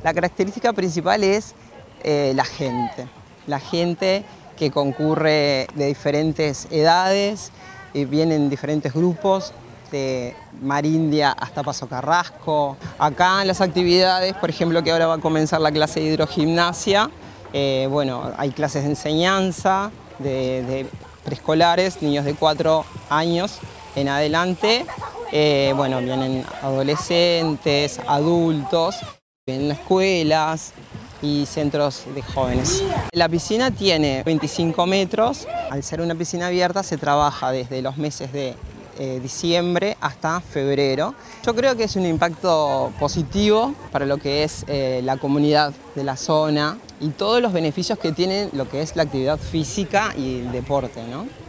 La característica principal es la gente que concurre de diferentes edades, vienen diferentes grupos, de Marindia hasta Paso Carrasco. Acá en las actividades, por ejemplo, que ahora va a comenzar la clase de hidrogimnasia, bueno, hay clases de enseñanza de preescolares, niños de 4 años en adelante. Bueno, vienen adolescentes, adultos, vienen escuelas y centros de jóvenes. La piscina tiene 25 metros. Al ser una piscina abierta se trabaja desde los meses de diciembre hasta febrero. Yo creo que es un impacto positivo para lo que es la comunidad de la zona y todos los beneficios que tiene lo que es la actividad física y el deporte, ¿no?